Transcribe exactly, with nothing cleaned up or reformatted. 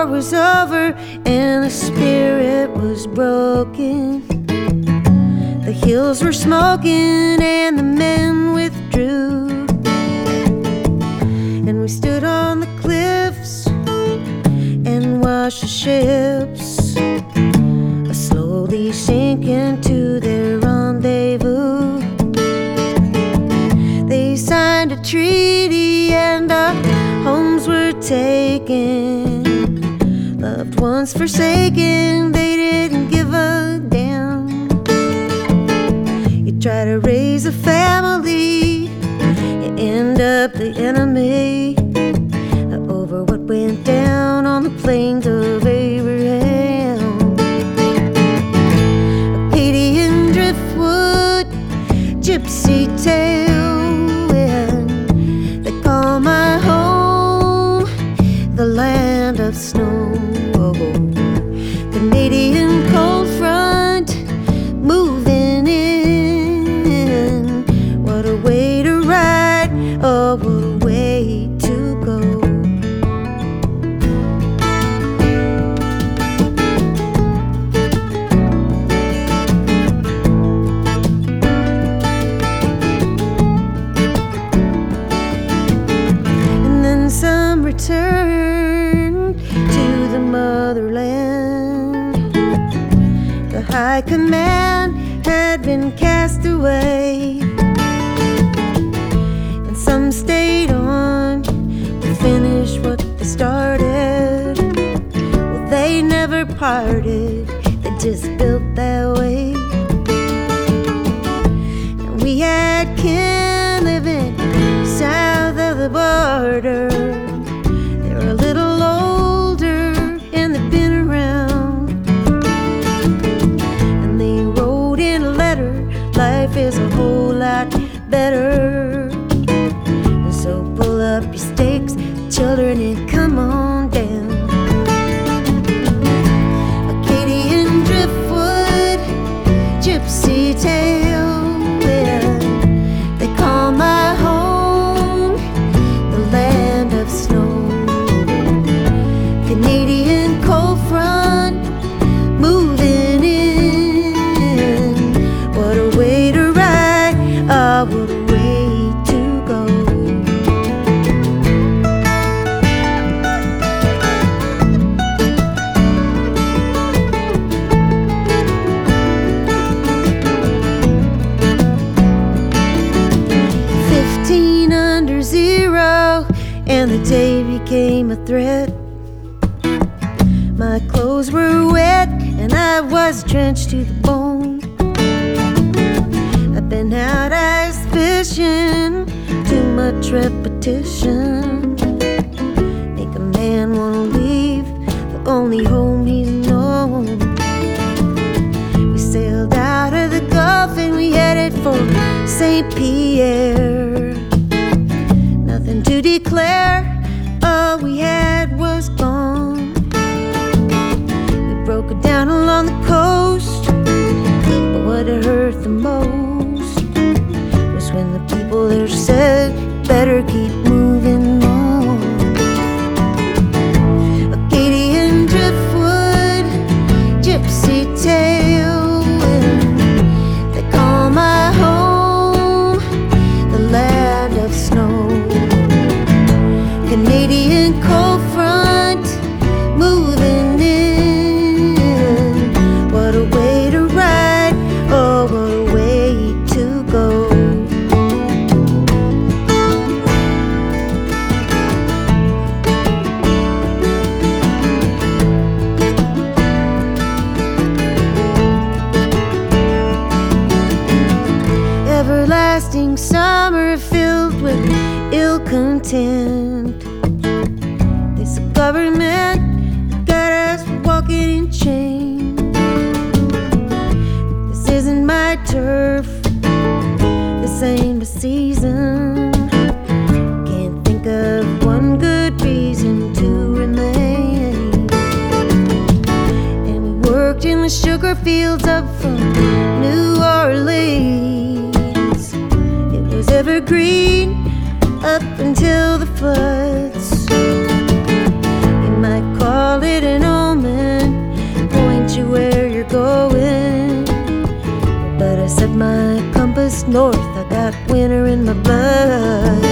war was over and the spirit was broken. The hills were smoking and the men withdrew, and we stood on the cliffs and watched the ships slowly sink into their rendezvous. They signed a treaty and our homes were taken, loved ones forsaken. They didn't give a damn. You try to raise a family, you end up the enemy, over what went down on the plains of Abraham. Acadian driftwood, gypsy tailwind, they call my home the land of snow. Canadian cold front moving in, what a way to ride, oh what a way to go. And then some returned to the motherland. The high command had been cast away, and some stayed on to finish what they started. Well, they never parted, they just built that way. And we had kin living south of the border. They were a little older and they'd been around, and they wrote in a letter, life is a whole lot better. And so pull up your stakes, children, and come on down. Acadian driftwood, gypsy tailwind, they call my home the land of snow. Canadian cold front moving in, what a way to ride, ah, what a way to go. Fifteen under zero, and the day became a threat. My clothes were wet and I was drenched to the bone. I've been out ice fishing, too much repetition make a man wanna leave the only home he's known. We sailed out of the Gulf and we headed for Saint Pierre. Nothing to declare, all we had was gone. Broke it down along the coast, but what hurt the most was when the people there said, better keep moving on. Acadian driftwood, gypsy tailwind, they call my home the land of snow. Canadian cold front moving in, what a way to ride, oh what a way to go. Everlasting summer filled with ill content. This government got us walking in chains. This isn't my turf, this ain't the season. Can't think of one good reason to remain. And we worked in the sugar fields up from New Orleans. It was evergreen up until the floods. You might call it north, I got winter in my blood.